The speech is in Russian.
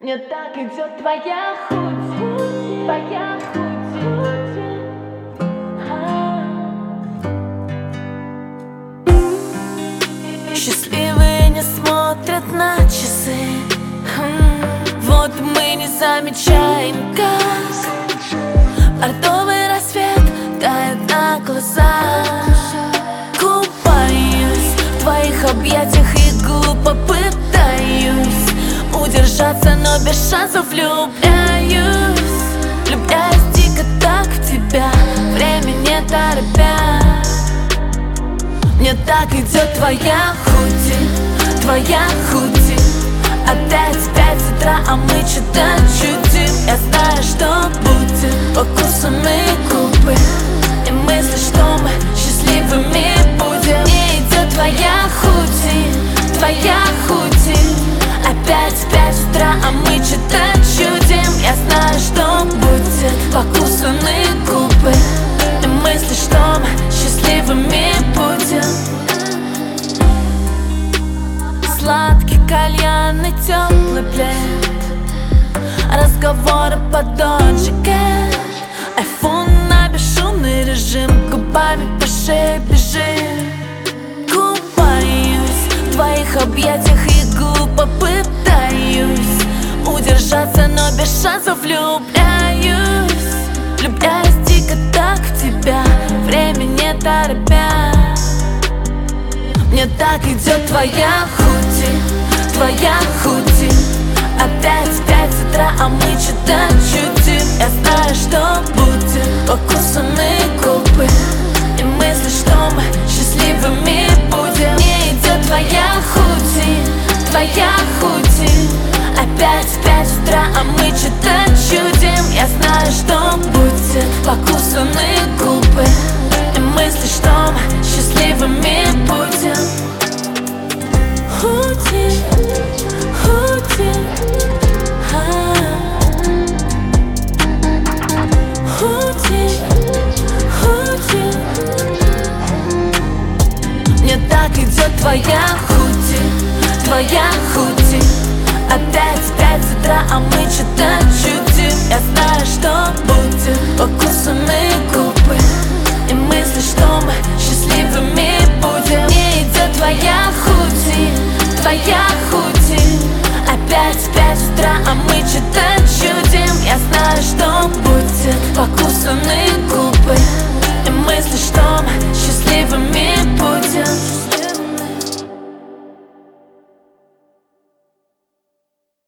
Мне так идет твоя худи, твоя худи. Счастливые не смотрят на часы. Вот мы не замечаем, как бордовый рассвет тает на глазах. Купаюсь в твоих объятиях и глупо пытаюсь удержаться, но без шансов влюбляюсь. Влюбляюсь дико так в тебя, время не торопя. Мне так идет твоя худи, твоя худи. Опять в 5 утра, а мы что-то чудим. Я знаю, что будет покусанные губы и мысли, что мы счастливыми будем. Мне идет твоя худи, твоя худи. Опять в 5 утра, а мы что-то чудим. Я знаю, что будет покусанные губы и мысли, что мы счастливыми будем. Сладкий кальян и теплый плед, разговоры под доджике, айфон на бесшумный режим, губами по шее бежим. Купаюсь в твоих объятиях и глупо пытаюсь удержаться, но без шансов влюбляюсь. Влюбляюсь дико так в тебя, время не торопя. Мне так идет твоя худи, твоя худи. Опять в 5 утра, а мы что-то чудим. Я знаю, что будет покусанные губы и мысли, что мы счастливыми будем. Мне идет твоя худи, твоя худи. Опять в 5 утра, а мы что-то чудим. Я знаю, что будет покусанные губы и мысли, что мы счастливыми будем. Худи, худи, худи, худи. Мне так идет твоя худи, твоя худи. Опять в 5 утра, а мы что-то чудим. Я знаю, что будет покусанные губы и мысли, что мы счастливыми будем. Мне идет твоя худи, твоя худи. Опять в 5 утра, а мы что-то чудим. Я знаю, что будет покусанные губы и мысли, что мы счастливыми